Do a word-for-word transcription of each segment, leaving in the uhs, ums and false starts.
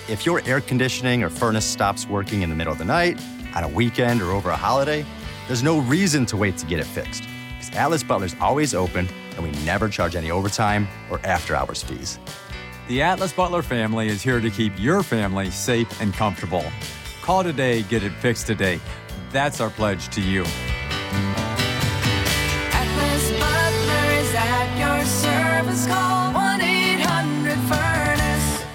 If your air conditioning or furnace stops working in the middle of the night, on a weekend, or over a holiday, there's no reason to wait to get it fixed, because Atlas Butler's always open and we never charge any overtime or after-hours fees. The Atlas Butler family is here to keep your family safe and comfortable. Call today, get it fixed today. That's our pledge to you. Atlas Butler is at your service. Call one eight hundred furnace.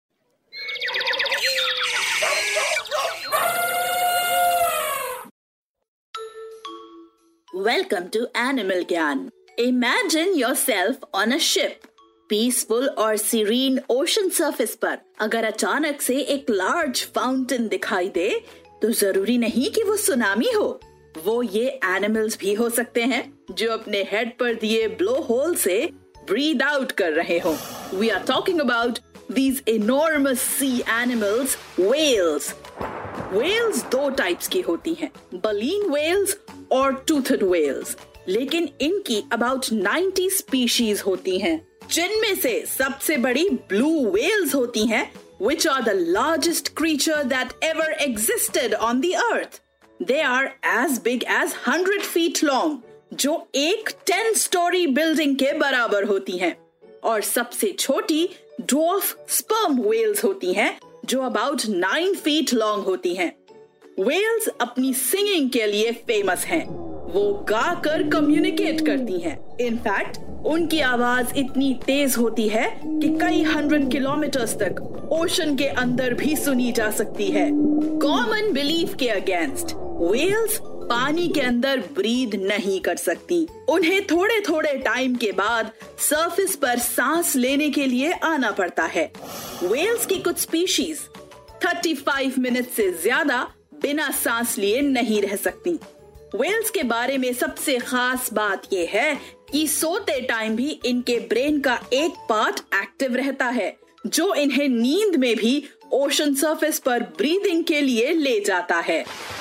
Welcome to Animal Gyan. Imagine yourself on a ship. Peaceful और serene ocean surface पर अगर अचानक से एक large fountain दिखाई दे तो जरूरी नहीं कि वो सुनामी हो। वो ये एनिमल्स भी हो सकते हैं जो अपने हेड पर दिए ब्लो होल से ब्रीद आउट कर रहे हो। We are talking about these enormous sea animals, whales. Whales दो टाइप्स की होती हैं, बलीन व्हेल्स और टूथड व्हेल्स, लेकिन इनकी अबाउट नाइंटी स्पीशीज होती हैं, जिनमें से सबसे बड़ी ब्लू व्हेल्स होती हैं, which are the largest creature that ever existed on the earth. They are as big as one hundred feet long, जो एक ten story building के बराबर होती हैं, और सबसे छोटी dwarf sperm whales होती हैं, जो about nine feet long होती हैं। Whales अपनी singing के लिए famous हैं। वो गाकर कम्युनिकेट करती हैं। इनफैक्ट उनकी आवाज इतनी तेज होती है कि कई हंड्रेड किलोमीटर्स तक ओशन के अंदर भी सुनी जा सकती है। कॉमन बिलीफ के अगेंस्ट व्हेल्स पानी के अंदर ब्रीद नहीं कर सकती। उन्हें थोड़े थोड़े टाइम के बाद सरफेस पर सांस लेने के लिए आना पड़ता है। व्हेल्स की कुछ स्पीशीज पैंतीस मिनट से ज्यादा बिना सांस लिए नहीं रह सकती। व्हेल्स के बारे में सबसे खास बात यह है कि सोते टाइम भी इनके ब्रेन का एक पार्ट एक्टिव रहता है, जो इन्हें नींद में भी ओशन सरफेस पर ब्रीदिंग के लिए ले जाता है।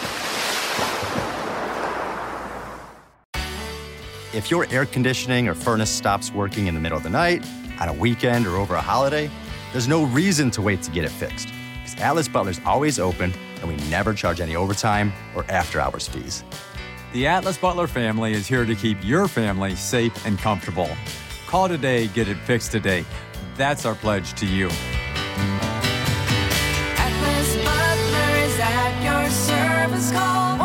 If your air conditioning or furnace stops working in the middle of the night, on a weekend, or over a holiday, there's no reason to wait to get it fixed, because Atlas Butler's always open and we never charge any overtime or after-hours fees. The Atlas Butler family is here to keep your family safe and comfortable. Call today, get it fixed today. That's our pledge to you. Atlas Butler is at your service. Call